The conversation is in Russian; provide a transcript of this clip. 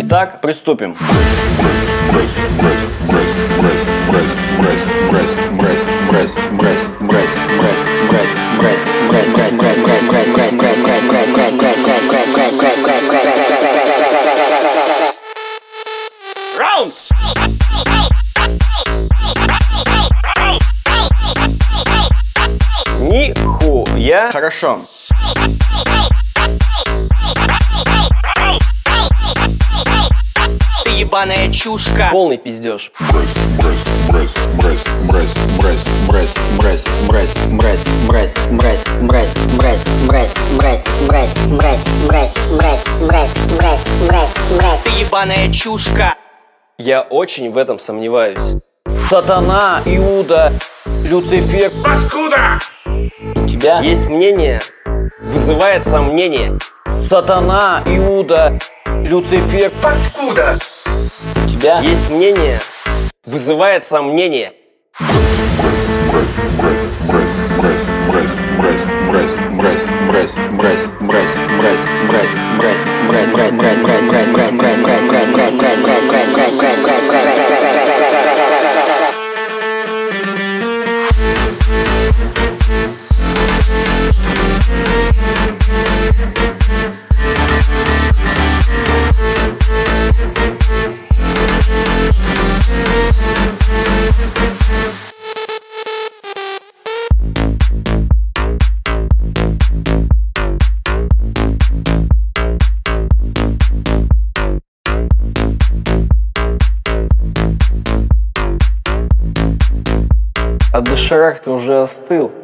Итак, приступим. Раунд! Нихуя. Хорошо. Ты ебаная чушка. Полный пиздеж. Ты ебаная чушка. Я очень в этом сомневаюсь. Сатана, Иуда, Люцифер. Паскуда! У тебя есть мнение? Вызывает сомнение. Сатана, Иуда, Люцифер. Паскуда! У тебя есть мнение? Вызывает сомнение. А доширак-то уже остыл.